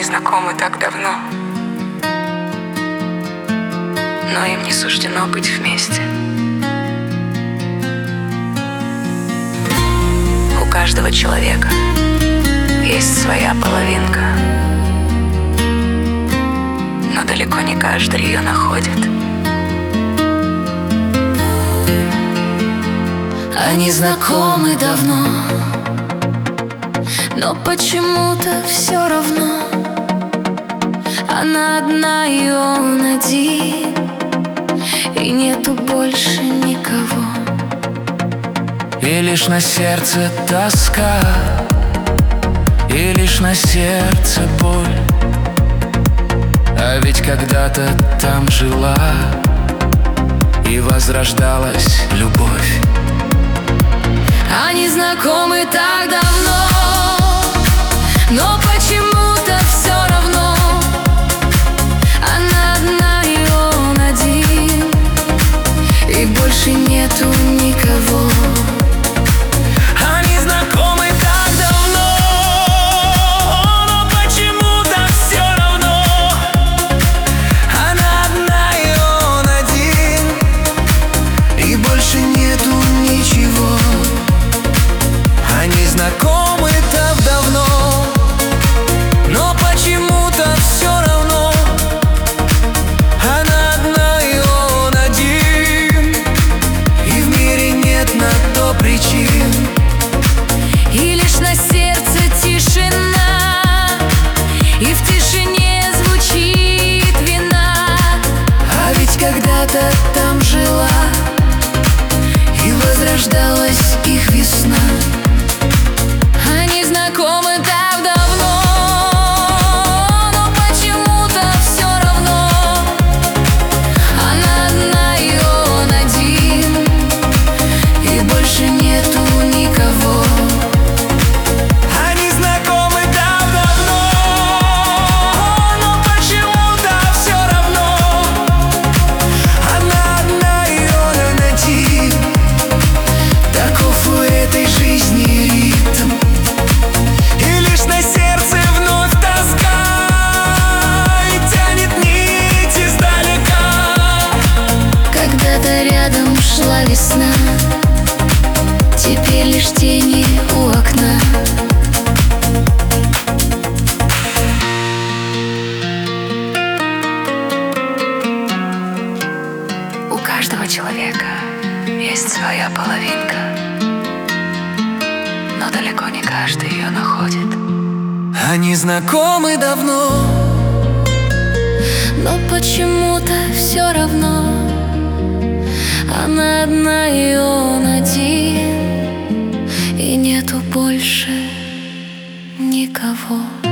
Они знакомы так давно, но им не суждено быть вместе. У каждого человека есть своя половинка, но далеко не каждый ее находит. Они знакомы давно, но почему-то все равно. Она одна, и он один, и нету больше никого. И лишь на сердце тоска, и лишь на сердце боль. А ведь когда-то там жила и возрождалась любовь. Они знакомы так давно, но почему-то все равно. Она одна, и он один, и больше нету никого. Они знакомы так давно, но почему-то все равно. Она одна, и он один, и больше нету ничего. Они знакомы так давно, но почему-то все равно. Она одна, и он один, и в мире нет на то причин. И лишь на сердце тишина, и в тишине звучит вина. А ведь когда-то там жила И возрождалась их весна. Они знакомы так давно, но почему-то все равно. Она одна, и он один, и больше нету никого. Они знакомы так давно, но почему-то все равно. Она одна, и он один. Таков у этой жизни ритм. И лишь на сердце вновь тоска, и тянет нить издалека. Когда-то рядом шла весна, теперь лишь тени у окна. У каждого человека есть своя половинка, но далеко не каждый ее находит. Они знакомы давно, Но почему-то все равно. Она одна, и он один, и нету больше никого.